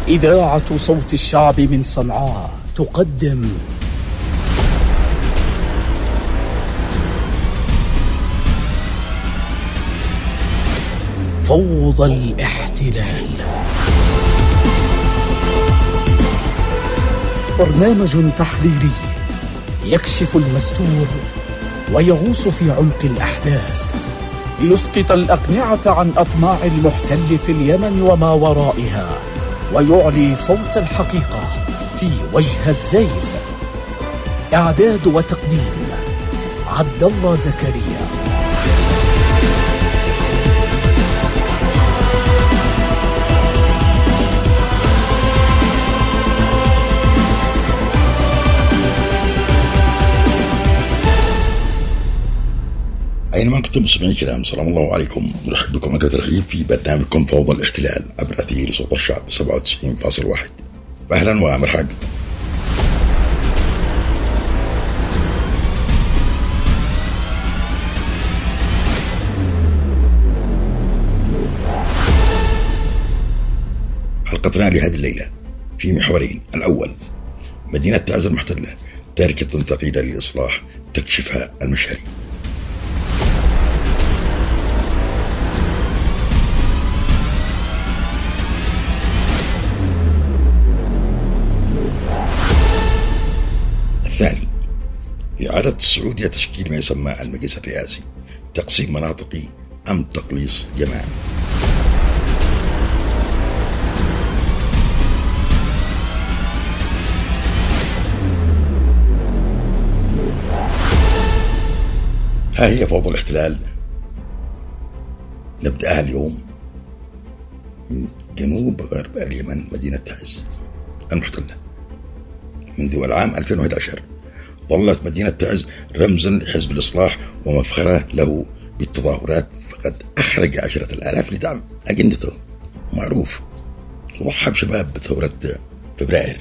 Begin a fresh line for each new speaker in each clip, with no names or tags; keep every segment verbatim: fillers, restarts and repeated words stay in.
إذاعة صوت الشعب من صنعاء تقدم فوضى الاحتلال، برنامج تحليلي يكشف المستور ويغوص في عمق الأحداث ليسقط الأقنعة عن أطماع المحتل في اليمن وما ورائها، ويعلي صوت الحقيقة في وجه الزيف. إعداد وتقديم عبد الله زكريا.
أينما كنتم مستمعين الكرام، السلام الله عليكم. نرحب بكم أكثر ترحيب في برنامجكم فوضى الاحتلال عبر أثير صوت الشعب سبعة وتسعين فاصلة واحد. أهلا ومرحبا بكم. حلقتنا لهذه الليلة في محورين. الأول، مدينة تعز المحتلة تاركة ثقيلة للإصلاح تكشفها المشهري. الثاني، إعادة السعودية تشكيل ما يسمى المجلس الرئاسي، تقسيم مناطقي أم تقليص جماعي. ها هي فوضى الاحتلال. نبدأها اليوم من جنوب غرب اليمن، مدينة تعز المحتلة. منذ العام ألفين وأحد عشر ظلت مدينة تعز رمزا لحزب الإصلاح ومفخرة له بالتظاهرات، فقد أخرج عشرة الآلاف لدعم أجندته معروف، وضحى بشباب بثورة فبراير.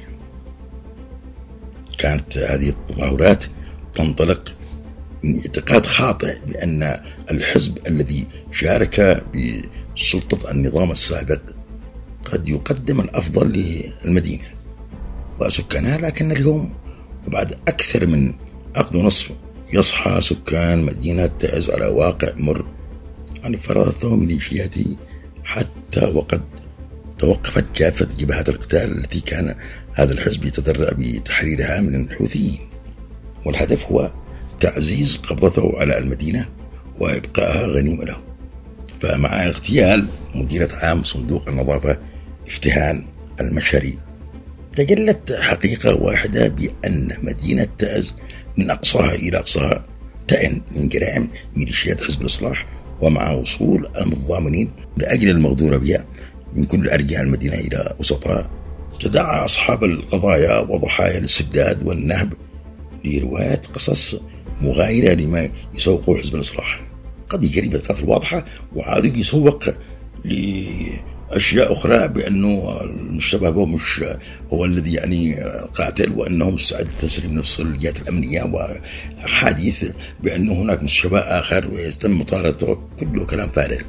كانت هذه التظاهرات تنطلق من اعتقاد خاطئ بأن الحزب الذي شارك بسلطة النظام السابق قد يقدم الأفضل للمدينة وسكانها، لكن اليوم وبعد أكثر من عقد ونصف يصحى سكان مدينة تعز على واقع مر يعني فرضته ميليشياته، حتى وقد توقفت كافة جبهات القتال التي كان هذا الحزب يتدرع بتحريرها من الحوثيين، والهدف هو تعزيز قبضته على المدينة وإبقائها غنيمة له. فمع اغتيال مديرة عام صندوق النظافة افتهان المشهري، تجلت حقيقة واحدة بأن مدينة تعز من أقصاها إلى أقصاها تئن من جرائم ميليشيات حزب الإصلاح، ومع وصول المتضامنين لأجل المغدور بها من كل أرجاء المدينة إلى وسطها، تدعى أصحاب القضايا وضحايا الاستبداد والنهب لرواية قصص مغايرة لما يسوقه حزب الإصلاح. قضية جريمة قتل واضحة، وعادوا يسوق لأشياء أخرى بأنه المشتبه به مش هو الذي يعني قاتل، وأنه مستعد لتسليم نفسه للجهات الأمنية، وحديث بأنه هناك مشتبه آخر ويتم مطاردته، كله كلام فارغ.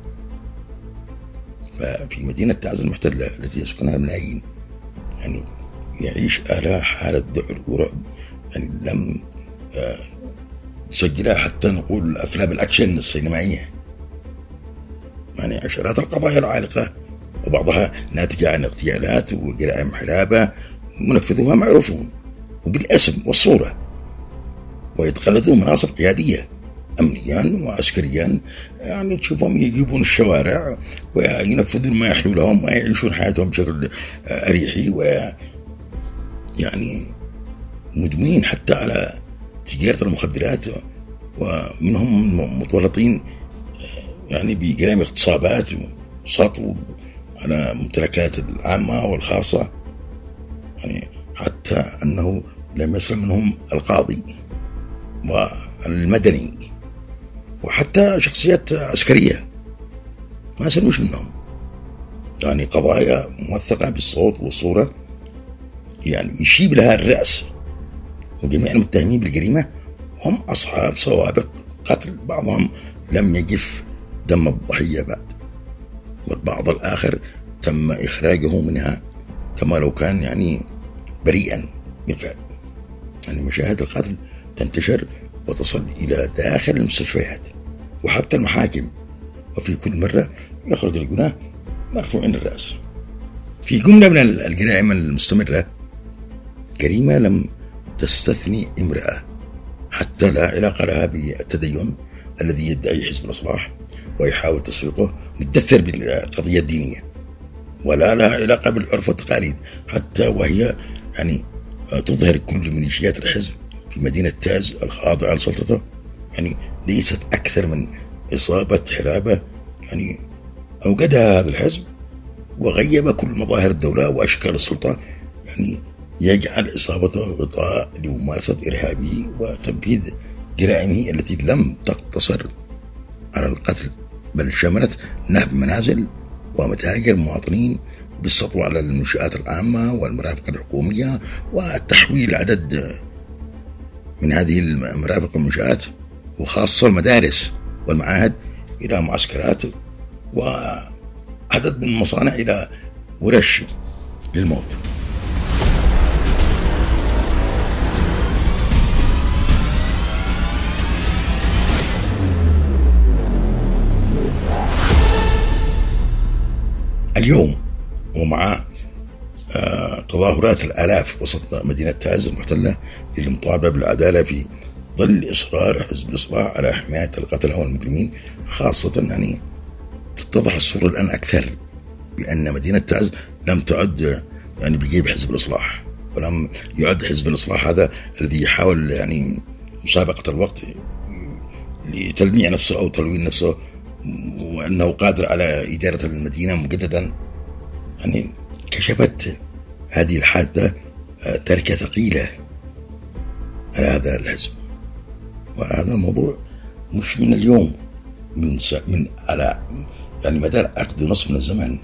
ففي مدينة تعز المحتلة التي يسكنها الملايين يعني يعيش أهلها حالة ذعر ورعب يعني لم تسجلها حتى نقول أفلام الأكشن السينمائية. يعني عشرات القضايا العالقة، وبعضها ناتجة عن اغتيالات وجرائم حرابة، منفذوها معروفون وبالاسم والصورة، ويتخلدون مناصب قيادية أمنيا وعسكريا، يعني تشوفهم يجيبون الشوارع وينفذون ما يحلو لهم ويعيشون حياتهم بشكل أريحي، ويعني مدمنين حتى على تجارة المخدرات، ومنهم متورطين يعني بجرائم اغتصابات وسطو على ممتلكات العامة والخاصة، يعني حتى أنه لم يسلم منهم القاضي والمدني، وحتى شخصيات عسكرية ما سلموش منهم. يعني قضايا موثقة بالصوت والصورة يعني يشيب لها الرأس، وجميع المتهمين بالجريمة هم أصحاب سوابق قتل، بعضهم لم يجف دم الضحية بعد، والبعض الآخر تم إخراجه منها كما لو كان يعني بريئا بالفعل. يعني مشاهد القتل تنتشر وتصل إلى داخل المستشفيات وحتى المحاكم، وفي كل مرة يخرج الجناه مرفوعين الرأس. في جملة من الجرائم المستمرة جريمة لم تستثني امرأة حتى لا علاقة لها بالتدين الذي يدعي حزب الإصلاح ويحاول تسويقه متدثر بالقضية الدينية، ولا لها علاقة بالعرف والتقاليد، حتى وهي يعني تظهر كل ميليشيات الحزب في مدينة تعز الخاضعة لسلطته. يعني ليست أكثر من إصابة حرابة يعني أوجدها هذا الحزب وغيب كل مظاهر الدولة وأشكال السلطة، يعني يجعل إصابته غطاء لممارسة إرهابه وتنفيذ جرائمه التي لم تقتصر على القتل، بل شملت نهب منازل ومتاجر المواطنين بالسطو على المنشآت العامة والمرافق الحكومية وتحويل عدد من هذه المرافق والمنشآت وخاصة المدارس والمعاهد إلى معسكرات، وعدد من المصانع إلى ورش للموت. اليوم ومع آه تظاهرات الآلاف وسط مدينة تعز المحتلة للمطالبة بالعدالة في ظل إصرار حزب الإصلاح على حماية القتلة والمجرمين، خاصة يعني تتضح الصورة الآن أكثر بأن مدينة تعز لم تعد يعني بجيب حزب الإصلاح، ولم يعد حزب الإصلاح هذا الذي يحاول يعني مسابقة الوقت لتلميع نفسه أو تلوين نفسه وأنه قادر على إدارة المدينة مجددا. يعني كشفت هذه الحادثة تركة ثقيلة على هذا الحزب، وهذا الموضوع مش من اليوم، من من على يعني مدار عقد نصف من الزمن،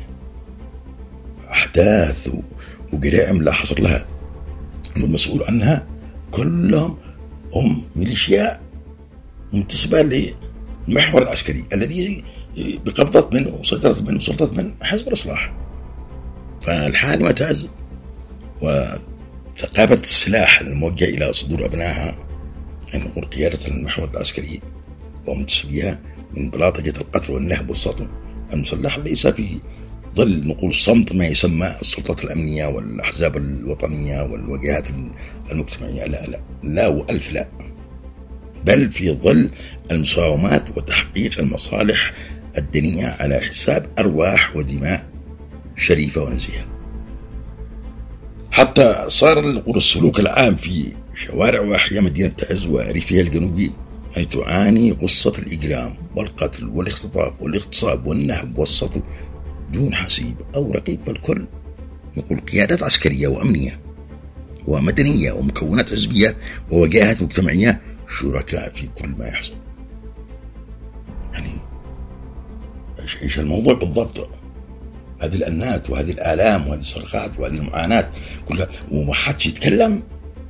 أحداث وجرائم لا حصر لها، والمسؤول عنها كلهم هم ميليشيا منتسبة للمحور العسكري الذي بقبضة منه وسيطرة منه وسلطة من حزب الإصلاح. فالحال ما تعز، وثقافة السلاح الموجه إلى صدور أبنائها يعني نقول قيادة المحور العسكري ومنتسبيها من بلاطجة القتل والنهب والسطو المسلح ليس في ظل نقول صمت ما يسمى السلطات الأمنية والأحزاب الوطنية والوجهات المجتمعية، لا لا لا وألف لا، بل في ظل المساومات وتحقيق المصالح الدينية على حساب أرواح ودماء شريفة ونزيهة. حتى صار نقول السلوك العام في شوارع وأحياء مدينة تعز وريفها الجنوبي يعني تعاني قصة الإجرام والقتل والاختطاف والاغتصاب والنهب والسطو دون حسيب أو رقيب، والكل نقول قيادات عسكرية وأمنية ومدنية ومكونات حزبية ووجهات مجتمعية شركاء في كل ما يحصل. يعني ايش الموضوع بالضبط؟ هذه الأنات وهذه الآلام وهذه الصرخات وهذه المعاناة كلها وما حدش يتكلم.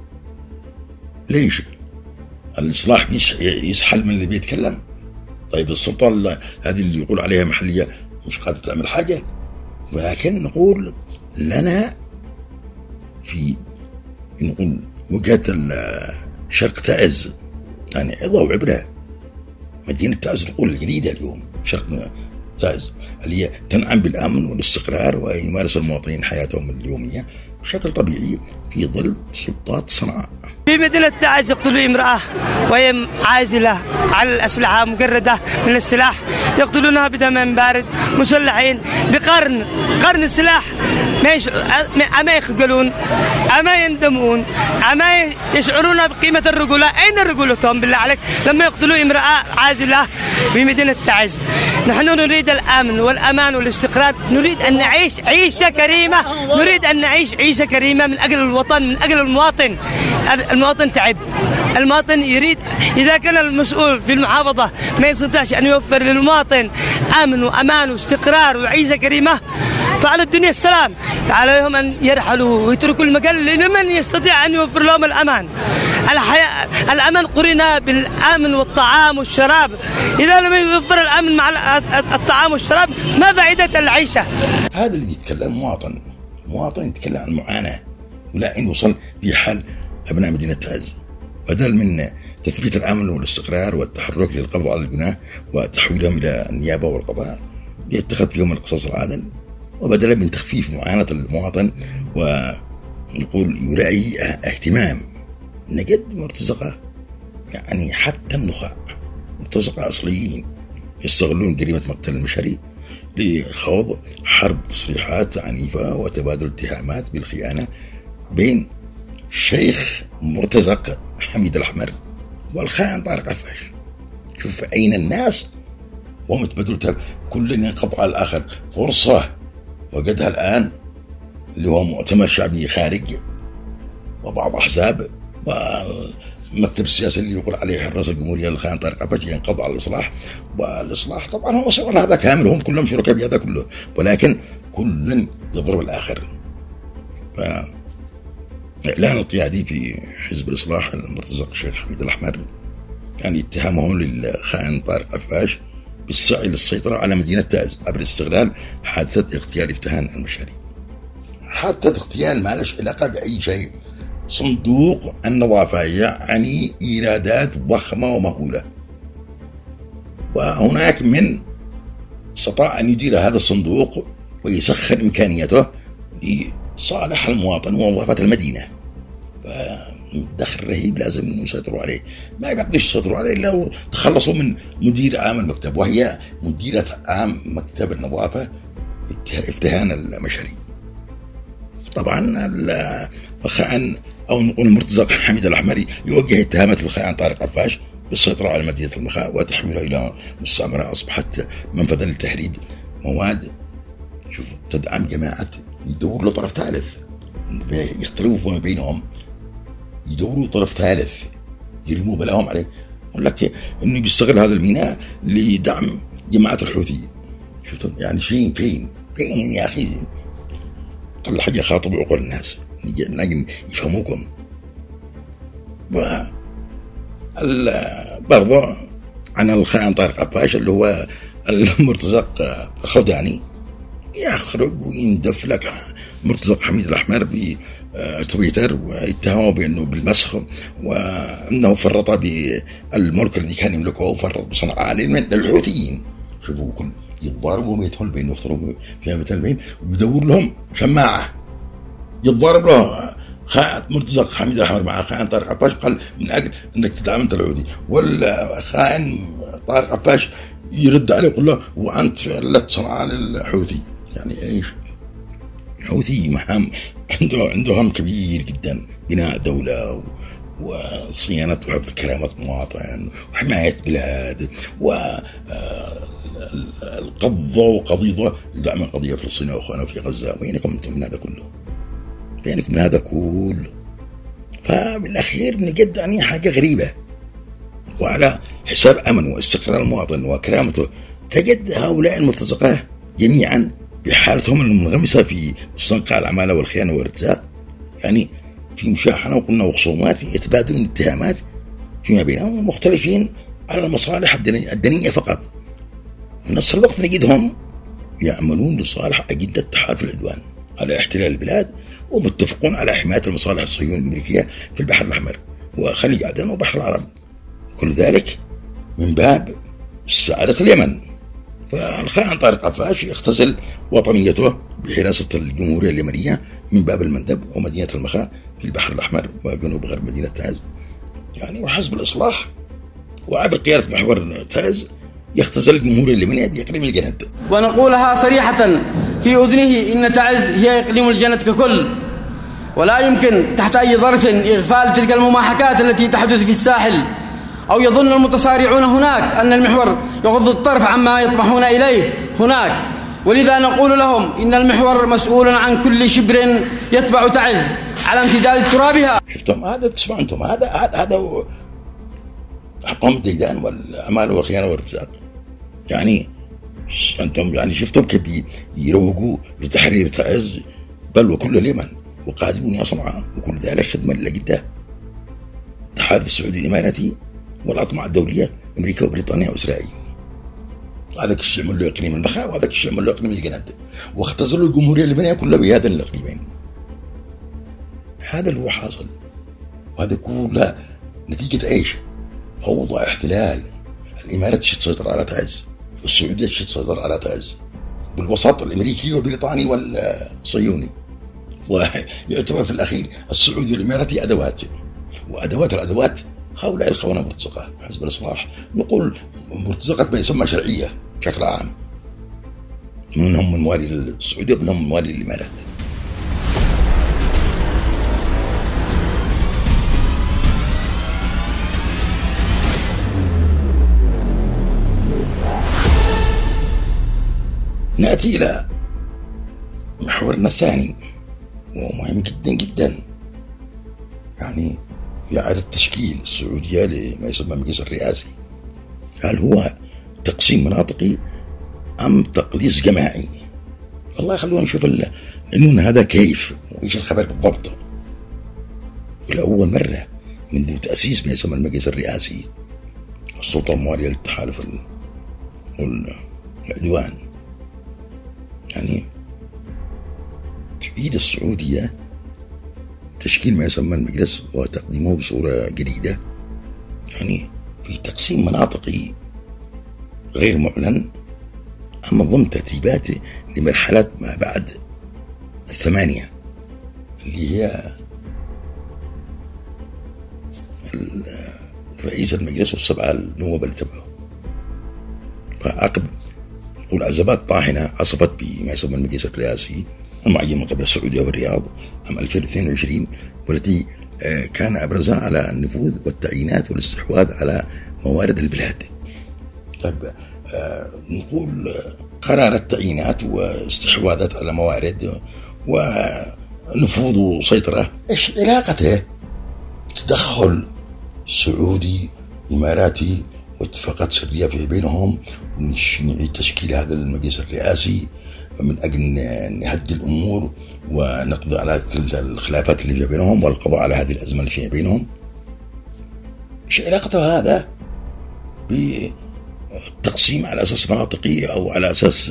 ليش؟ الإصلاح يسحل من اللي بيتكلم؟ طيب السلطة هذه اللي يقول عليها محلية مش قادرة تعمل حاجة، ولكن نقول لنا في نقول وجهة شرق تعز يعني عظة وعبرة. مدينة تعز نقول الجديدة اليوم شرق تعز اللي هي تنعم بالأمن والاستقرار ويمارس المواطنين حياتهم اليومية بشكل طبيعي في ظل سلطات صنعاء.
في مدينة تعز يقتلوا امرأة وهي عازلة على الأسلحة مجردة من السلاح، يقتلونها بدم بارد مسلحين بقرن قرن السلاح، ما يش... أما يخجلون أما يندمون أما يشعرون بقيمة الرجولة. أين رجولتهم بالله عليك لما يقتلوا امرأة عازلة في مدينة تعز؟ نحن نريد الأمن والأمان والاستقرار، نريد أن نعيش عيشة كريمة، نريد أن نعيش عيشة كريمة من أجل الوطن، من أجل المواطن. المواطن تعب، المواطن يريد إذا كان المسؤول في المحافظة ما يستطيعش أن يوفر للمواطن أمن وأمان واستقرار وعيشة كريمة، فعلى الدنيا السلام، عليهم أن يرحلوا ويتركوا المجال لمن يستطيع أن يوفر لهم الأمان. الحياة الأمن قرنا بالأمن والطعام والشراب، إذا لم يوفر الأمن مع الطعام والشراب ما فائدة العيشة؟
هذا اللي يتكلم مواطن مواطن يتكلم عن معاناة، ولا إن وصل في حال أبناء مدينة تعز، بدل من تثبيت الأمن والاستقرار والتحرك للقبض على الجناه وتحويلهم إلى النيابة والقضاء يتخذ فيهم القصاص العادل، وبدلا من تخفيف معاناة المواطن ونقول يراعي اهتمام نجد مرتزقة، يعني حتى النخاع مرتزقة أصليين يستغلون جريمة مقتل المشري لخوض حرب تصريحات عنيفة وتبادل اتهامات بالخيانة بين الشيخ مرتزق حميد الأحمر والخائن طارق عفاش. شوف أين الناس وهم يتبادلوا، كل ينقض على الآخر فرصة وجدها الآن اللي هو مؤتمر شعبي خارج وبعض أحزاب ومكتب السياسي اللي يقول عليه حراس الجمهورية الخائن طارق عفاش ينقض على الإصلاح، والإصلاح طبعا هم صورنا هذا كامل، هم كلهم شركاء بهذا كله، ولكن كل يضرب الآخر. فإعلان القيادي في حزب الإصلاح المرتزق الشيخ حميد الأحمر يعني اتهامهم للخائن طارق عفاش بالسعي للسيطرة على مدينة تعز عبر استغلال حادثة اغتيال افتهان المشاري. حادثة اغتيال ما لهاش علاقة بأي شيء، صندوق النظافة يعني إيرادات ضخمة ومهولة، وهناك من استطاع أن يدير هذا الصندوق ويسخر إمكانياته لصالح المواطن ووظيفة المدينة، فدخل رهيب لازم يسيطروا عليه، ما يقدرش يسيطروا عليه إلا لو تخلصوا من مدير عام المكتب، وهي مديرة عام مكتب النظافة افتهان المشري. طبعا الخائن أو نقول المرتزق حميد الأحمري يوجه اتهامات للخائن طارق عفاش بالسيطرة على مدينة المخاء وتحويلها إلى مستعمرة أصبحت منفذا لتهريب مواد. شوف تدعم جماعات يدور له طرف ثالث، يختلفوا ما بينهم، يدوروا طرف ثالث يرموا بلاهم عليه، يقول لك إنه بيستغل هذا الميناء لدعم جماعة الحوثي. شفتم يعني فين فين فين يا أخي، قل حاجة خاطب عقول الناس نجي يفهموكم. و برضه عن الخائن طارق عفاش اللي هو المرتزق الخضاني يخرج ويندف لك مرتزق حميد الأحمر بتويتر واتهمه بأنه بالمسخ وأنه فرط بالملك الذي كان يملكه وفرط بصنعاء للحوثيين. شوفوا كل يتضاربوا بينهم بين يخطروا فيها مثل وبيدور لهم شماعة يتضارب له خائن مرتزق حميد الأحمر مع خائن طارق عفاش، قال من أجل أنك تدعم أنت الحوثي، والخائن طارق عفاش يرد عليه يقول له وأنت فعلت صنعاء للحوثي. يعني إيش الحوثي مهام عنده عنده هم كبير جدا، بناء دولة وصيانة وحفظ كرامة مواطن وحماية بلاد والقضة وقضيضة لدعم القضية الفلسطينية وأخوانا في غزة. وينكم أنتم من هذا كله؟ فينكم من هذا كله؟ فبالأخير نجد يعني حاجة غريبة، وعلى حساب أمن واستقرار المواطن وكرامته تجد هؤلاء المرتزقة جميعا بحالتهم المنغمسة في مستنقع العمالة والخيانة والارتزاق، يعني في مشاحنة وقلنا وخصومات يتبادلون اتهامات فيما بينهم ومختلفين على المصالح الدنيئة فقط. في نفس الوقت نجدهم يعملون لصالح أجندة تحالف العدوان على احتلال البلاد، ومتفقون على حماية المصالح الصهيونية الأمريكية في البحر الأحمر وخليج عدن وبحر العرب، كل ذلك من باب سعادة اليمن. فالخائن طارق عفاش يختزل وطنيته بحراسة الجمهورية اليمنية من باب المندب ومدينة المخاء في البحر الأحمر وجنوب غرب مدينة تعز، يعني وحزب الإصلاح وعبر قيادة محور تعز يختزل الجمهورية اليمنية بإقليم الجند.
ونقولها صريحة في أذنه إن تعز هي إقليم الجند ككل، ولا يمكن تحت أي ظرف إغفال تلك المماحكات التي تحدث في الساحل، أو يظن المتصارعون هناك أن المحور يغض الطرف عما يطمحون إليه هناك. ولذا نقول لهم إن المحور مسؤول عن كل شبر يتبع تعز على امتداد ترابها.
شفتم هذا بتسمعوا أنتم، هذا هذا حقهم الديدان والأعمال والخيانة والارتزاق. يعني أنتم يعني شفتم كيف يروجوا لتحرير تعز بل وكل اليمن وقادمون يا صنعاء، وكل ذلك خدمة لجدة التحالف السعودي الإماراتي والأطماع الدولية أمريكا وبريطانيا وإسرائيل. وهذاك الشيء عمل له إقليم البخاء، وهذاك الشيء عمل له إقليم الجناد، واختزلوا الجمهورية اللبنانية كلها بهذا الإقليمين. هذا اللي هو حاصل، وهذا كله نتيجة إيش؟ فوضى، احتلال. الإمارات شي تسيطر على تعز، والسعودية شي تسيطر على تعز، بالوسط الأمريكي والبريطاني والصهيوني، ويعتبر في الأخير السعودي والإماراتي أدوات، وأدوات الأدوات هؤلاء الخونة مرتزقة. حزب الإصلاح نقول مرتزقة ما يسمى شرعية بشكل عام، منهم من موالي السعودية ومنهم من موالي الإمارات. نأتي إلى محورنا الثاني ومهم جدا جدا، يعني إعادة تشكيل السعودية لما يسمى المجلس الرئاسي. هل هو تقسيم مناطقي أم تقليص جماعي؟ والله خلونا نشوف العنوان هذا كيف وإيش الخبر بالضبط. ولأول مرة منذ تأسيس ما يسمى المجلس الرئاسي السلطة الموالية للتحالف والعدوان، يعني تعيد السعودية تشكيل ما يسمى المجلس وتقديمه بصورة جديدة، يعني في تقسيم مناطقي غير معلن، أما ضمن ترتيبات لمرحلة ما بعد الثمانية اللي هي رئيس المجلس والسبعة النواب اللي تبعه. فعقب نقول أزمات طاحنة عصفت بما يسمى المجلس الرئاسي المعين من قبل السعودية والرياض عام ألفين واثنين وعشرين، والتي كان أبرزها على النفوذ والتعيينات والاستحواذ على موارد البلاد. طيب نقول قرار التعيينات واستحواذات على موارد ونفوذ وسيطرة، إيش علاقته؟ تدخل سعودي إماراتي واتفاقات سرية في بينهم، ونعيد تشكيل هذا المجلس الرئاسي من أجل نهدي الأمور ونقضي على الخلافات اللي في بينهم والقضاء على هذه الأزمة اللي فيها بينهم. إيش علاقته هذا بالتقسيم على أساس مناطقي أو على أساس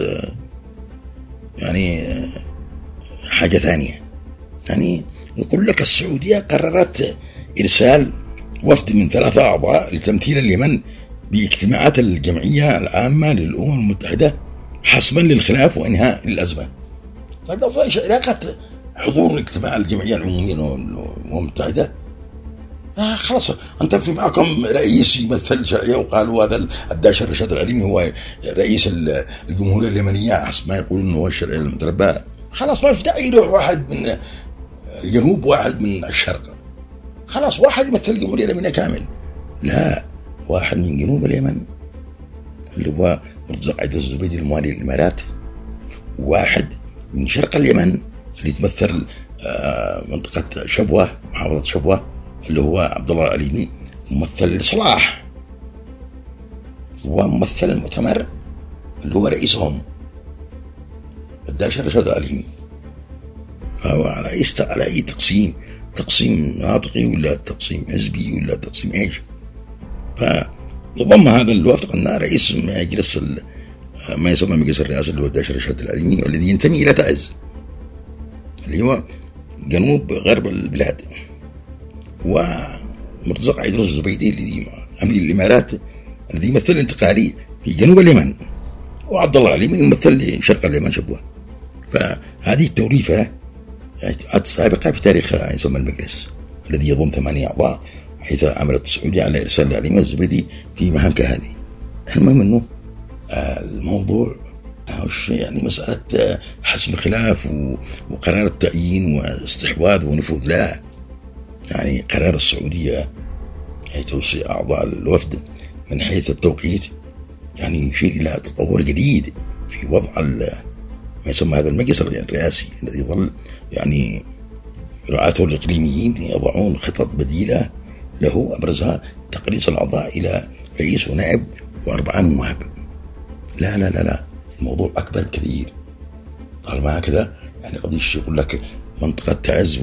يعني حاجة ثانية؟ يعني يقول لك السعودية قررت إرسال وفد من ثلاثة أعضاء لتمثيل اليمن باجتماعات الجمعية العامة للأمم المتحدة حسما للخلاف وإنهاء الأزمة. طيب إيش علاقة حضور اجتماع الجمعية العمومية للأمم المتحدة؟ آه خلاص أنت في معكم رئيس يمثل شرعية، وقالوا هذا الداش الرشاد العليمي هو رئيس الجمهورية اليمنية حسب ما يقولون هو الشرعية المتربى. خلاص ما في داعي يروح واحد من الجنوب واحد من الشرق، خلاص واحد يمثل الجمهورية اليمنية كامل. لا، واحد من جنوب اليمن اللي هو مرتزق عيد الزبيدي الموالي للإمارات، واحد من شرق اليمن اللي تمثل منطقة شبوة محافظة شبوة اللي هو عبد الله العليمي، ممثل الإصلاح، وممثل المؤتمر اللي هو رئيسهم الداش الرشاد العليمي. فهو على أي على أي تقسيم، تقسيم مناطقي ولا تقسيم حزبي ولا تقسيم إيش؟ فنضم هذا الوفد أن رئيس مجلس ما يسمى مجلس الرئاسة اللي هو الداش الرشاد العليمي، والذي ينتمي إلى تعز اللي هو جنوب غرب البلاد، ومرتزق عيد الزبيدي الذي أمير الإمارات الذي يمثل الانتقالي في جنوب اليمن، وعبد الله العليمي يمثل شرق اليمن شبوة. فهذه التوريفة سابقة في تاريخ يسمى المجلس الذي يضم ثمانية أعضاء، حيث عملت السعودية على إرسال العليمي الزبيدي في مهام كهذه. المهم أنه الموضوع يعني مسألة حسم خلاف وقرار التعيين واستحواذ ونفوذ، لا، يعني قرار السعودية أي توصي أعضاء الوفد من حيث التوقيت يعني يشير إلى تطور جديد في وضع ما يسمى هذا المجلس الرئاسي الذي ظل يعني رعاته الإقليميين يضعون خطط بديلة له، أبرزها تقليص الأعضاء إلى رئيس ونائب وأربعة نواب. لا لا لا لا، الموضوع أكبر كثير. طالما هكذا يعني قد يقول لك منطقة تعز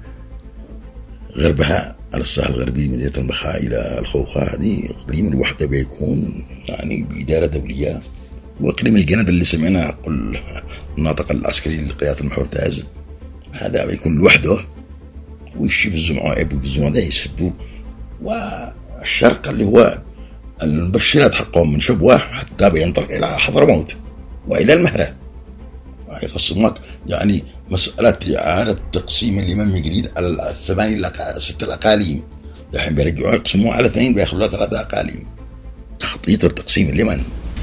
وغربها على الساحل الغربي مدينة البخاء إلى الخوخة، هذه إقليم الوحدة بيكون يعني بإدارة دولية وإقليم الجند اللي سمعناه قل الناطق العسكري لقيادة المحور تعز، هذا بيكون لوحده ويشي في الزمعائب والزمعائب ده يسدوا. والشرق اللي هو المبشرات حقهم من شبوة حتى بينطلق إلى حضرموت وإلى المهرة، ويقسموك يعني مسألة إعادة تقسيم اليمن من جديد على الثمانية ست الأقاليم، الحين بيرجعوها يقسموها على اثنين بيخلوها ثلاثة أقاليم، تخطيط تقسيم اليمن.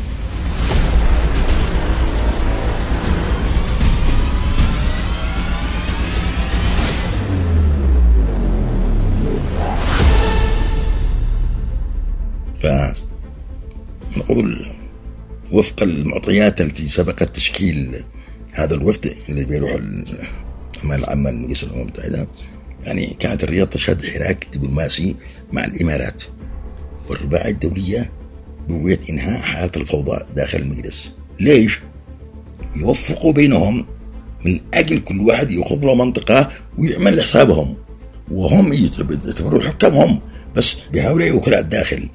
فنقول وفق المعطيات التي سبقت تشكيل هذا الوفد اللي بيروح الأمانة العامة لمجلس الأمم المتحدة، يعني كانت الرياض تشهد حراك دبلوماسي مع الإمارات والرباعية الدولية بوية إنهاء حالة الفوضى داخل المجلس. ليش؟ يوفقوا بينهم من أجل كل واحد يأخذ له منطقة ويعمل حسابهم، وهم يعتبروا حكامهم بس بيحاولوا يوكلوا الداخل.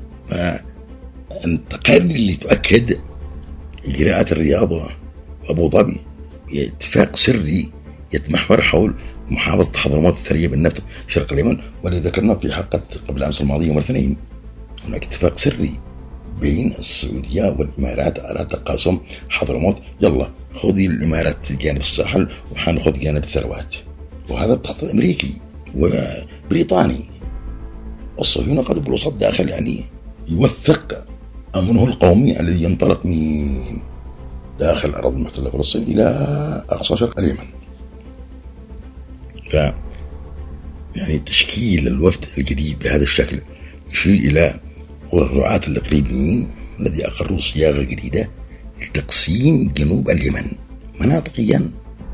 فالتقارير اللي تؤكد إجراءات الرياض وأبو ظبي اتفاق سري يتمحور حول محافظة حضرموت الثرية بالنفط شرق اليمن، واللي ذكرنا في حلقة قبل أمس الماضي يوم الاثنين. هناك اتفاق سري بين السعودية والإمارات على تقاسم حضرموت، يلا خذي الإمارات جانب الساحل وحناخذ جانب الثروات، وهذا بتخطيط أمريكي وبريطاني. الصهيونة قد بالوسط داخل يعني يوثق أمنه القومي الذي ينطلق من داخل الأراضي المحتلة فلسطين إلى أقصى شرق اليمن. ف يعني تشكيل الوفد الجديد بهذا الشكل يشير إلى الرعاة الإقليميين الذي أقروا صياغة جديدة لتقسيم جنوب اليمن مناطقيا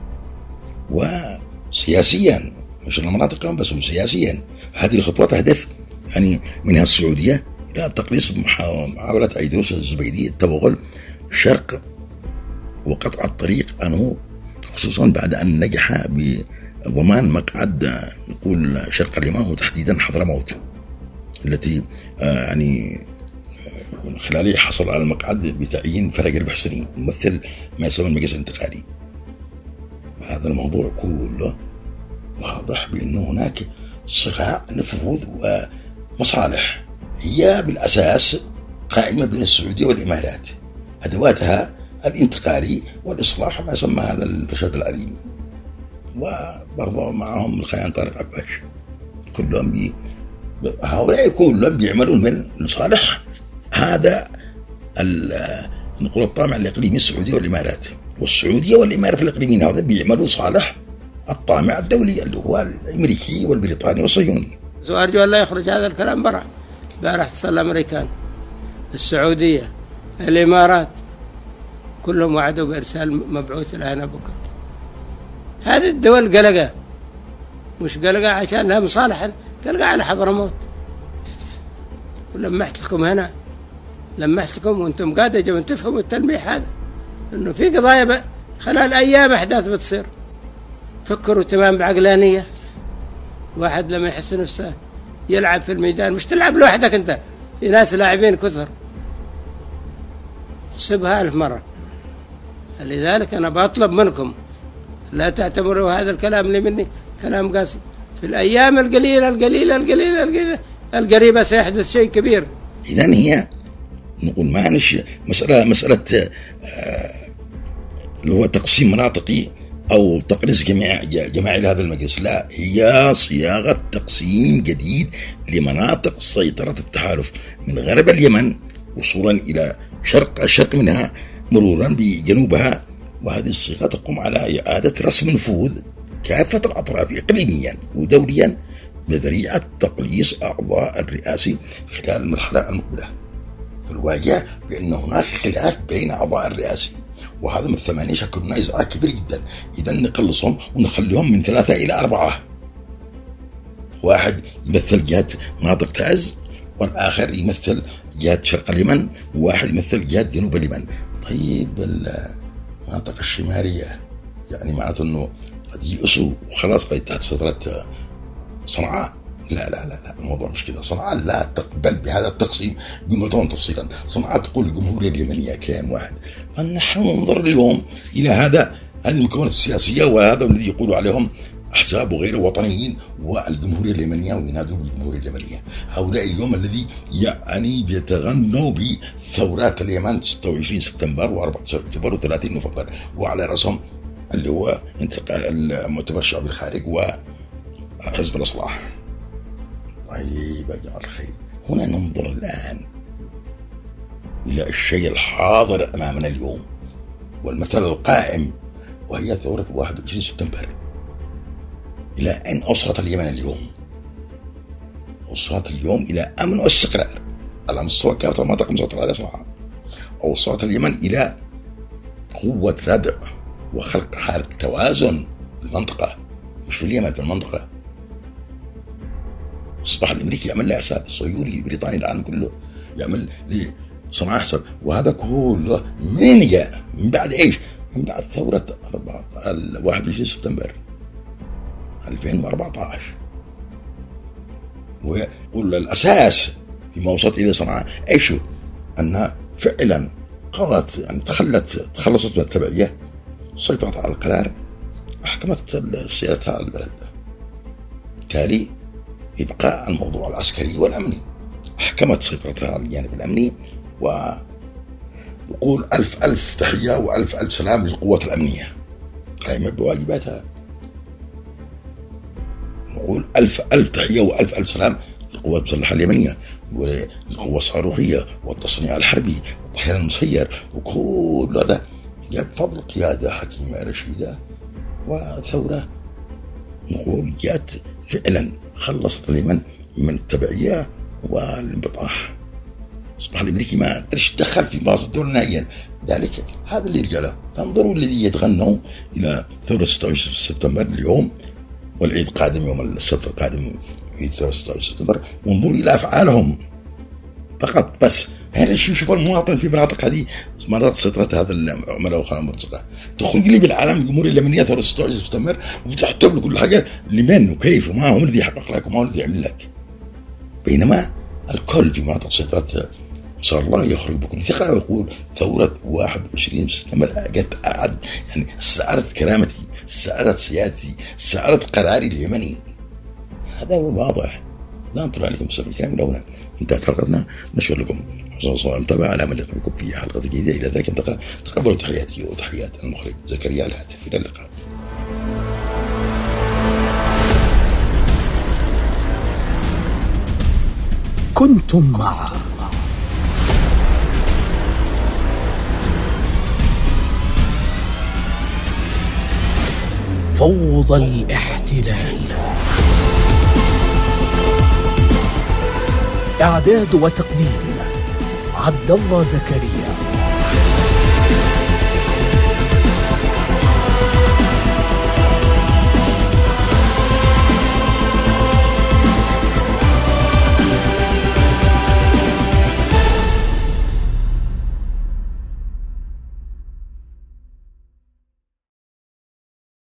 وسياسيا، مش المناطق بس سياسيا. هذه الخطوات هدف يعني منها السعودية لا تقليص محاولة أيدروس الزبيدي التوغل شرق وقطع الطريق عنه، خصوصا بعد أن نجح بضمان مقعد نقول شرق اليمن وتحديدا حضرموت التي يعني من خلاله حصل على المقعد بتعيين فرج البحسني ممثل ما يسمى المجلس الانتقالي. هذا الموضوع كله واضح بأنه هناك صراع نفوذ ومصالح هي بالأساس قائمة بين السعودية والإمارات، أدواتها الانتقالي والإصلاح ما يسمى هذا الرشاد العليم، وبرضه معهم الخيان طارق عباش، كلهم بي هؤلاء كلهم بيعملون من لصالح هذا نقول الطامع الإقليمي السعودية والإمارات، والسعودية والإمارات الإقليميين هذا بيعملوا صالح الطامع الدولي اللي هو الأمريكي والبريطاني والصهيوني.
وأرجو أن لا يخرج هذا الكلام برا. بارح اتصل الأمريكان، السعودية، الإمارات، كلهم وعدوا بإرسال مبعوث لهنا بكرة. هذه الدول قلقة، مش قلقة عشان لها مصالح، قلقة على حضرموت. ولمحت لكم هنا، لمحت لكم وانتم قاعدة جوا تفهموا التلميح هذا، انه في قضايا خلال ايام احداث بتصير. فكروا تمام بعقلانية. واحد لما يحس نفسه يلعب في الميدان، مش تلعب لوحدك انت، في ناس لاعبين كثر، حسبها ألف مرة. لذلك أنا بطلب منكم لا تعتبروا هذا الكلام اللي مني كلام قاسي. في الأيام القليلة القليلة القليلة القليلة القريبة سيحدث شيء كبير.
إذن هي نقول ما نش مسألة مسألة آه اللي هو تقسيم مناطقي أو تقليص جماع جماعي لهذا المجلس، لا، هي صياغة تقسيم جديد لمناطق سيطرة التحالف من غرب اليمن وصولا إلى شرق الشرق منها مرورا بجنوبها. وهذه الصيغة تقوم على إعادة رسم نفوذ كافة الأطراف إقليميا ودوليا بذريعة تقليص أعضاء الرئاسي خلال المرحلة المقبلة. الواقع بأن هناك خلاف بين أعضاء الرئاسي، وهذا من الثمانية شكل نزاع كبير جدا. إذا نقلصهم ونخليهم من ثلاثة إلى أربعة، واحد يمثل جهة مناطق تعز، والآخر يمثل جهة شرق اليمن، وواحد يمثل جهة جنوب اليمن. طيب المناطق الشمالية يعني معناته أنه قد يئسوا وخلاص قد تحت سيطرة صنعاء، لا لا لا لا الموضوع مش كده. صنعاء لا تقبل بهذا التقسيم بمرتين تفصيلا. صنعاء تقول الجمهورية اليمنية كيان واحد. فنحن ننظر اليوم إلى هذا هذه المكونات السياسية، وهذا الذي يقولوا عليهم أحزاب وغير وطنيين والجمهورية اليمنية وينادوا بالجمهورية اليمنية. هؤلاء اليوم الذي يعني بيتغنوا بثورات اليمن ستة وعشرين سبتمبر وأربعة عشر أكتوبر وثلاثين نوفمبر، وعلى رأسهم اللي هو انتقال المؤتمر الشعبي الخارج وحزب الإصلاح. طيب يا جماعة الخير، هنا ننظر الآن إلى الشيء الحاضر أمامنا اليوم والمثل القائم، وهي ثورة واحد وعشرين سبتمبر. إلى أين أوصلت اليمن اليوم؟ وصلت اليوم إلى أمن واستقرار على مستوى كافة المناطق المسيطرة عليها صنعاء. وصلت اليمن إلى قوة ردع وخلق حالة توازن في المنطقة، مش في اليمن، في المنطقة. أصبح الأمريكي يعمل له حساب، الصهيوني البريطاني العالم كله يعمل لصنعاء حساب. وهذا كله منين جاء؟ من بعد إيش؟ من بعد ثورة واحد وعشرين سبتمبر ألفين وأربعة عشر. ويقول الأساس فيما وصلت إليه صنعاء إيش؟ أنها فعلا قضت، يعني تخلت تخلصت من التبعية، سيطرت على القرار، أحكمت سيرتها على البلد. بالتالي يبقى الموضوع العسكري والأمني. أحكمت سيطرتها على الجانب الأمني، ويقول ألف ألف تحية وألف ألف سلام للقوات الأمنية قائمة بواجباتها. نقول ألف ألف تحية وألف ألف سلام للقوات المسلحة اليمنية والقوة الصاروخية والتصنيع الحربي والطحيان المسير، وكل هذا جاء بفضل قيادة حكيمة رشيدة وثورة نقول جاءت فعلا خلصت اليمن من التبعية والانبطاح. أصبح الأمريكي ما قدرش يتدخل في باص الدولة نهائيا. ذلك هذا اللي يرجع له. فانظروا الذي يتغنوا إلى ثورة ستة وعشرين سبتمبر اليوم، والعيد قادم يوم السبت القادم عيد ثورة ستة وعشرين سبتمبر، وانظروا إلى أفعالهم فقط. بس هذا الشيء يشوف المواطن في مناطق هذه مناطق سيطرة هذا العملاء وخان المرتزقة. تخرج لي بالعالم الجمهورية اليمنية ثورة ستة وعشرين سبتمبر وتحتم كل حاجة لمن وكيف وما هو الذي يحقق لك وما هو الذي يعمل لك، بينما الكل في مناطق سيطرة صار الله يخرج بكل ثقة ويقول ثورة واحد وعشرين سبتمبر جت أعد، يعني سعرت كرامتي، سعرت سيادتي، سعرت قراري اليمني. هذا هو واضح. لا نطلع عليكم بسبب الكلام من هنا. انتهت حلقتنا، نشكر لكم حسن صلاة المتابعة على أمل بكم في حلقة جديدة. إلى ذلك انتقى تقبلوا تحياتي وتحيات المخرج زكريا الهاتف. إلى اللقاء.
كنتم مع فوضى الاحتلال. إعداد وتقديم عبد الله زكريا.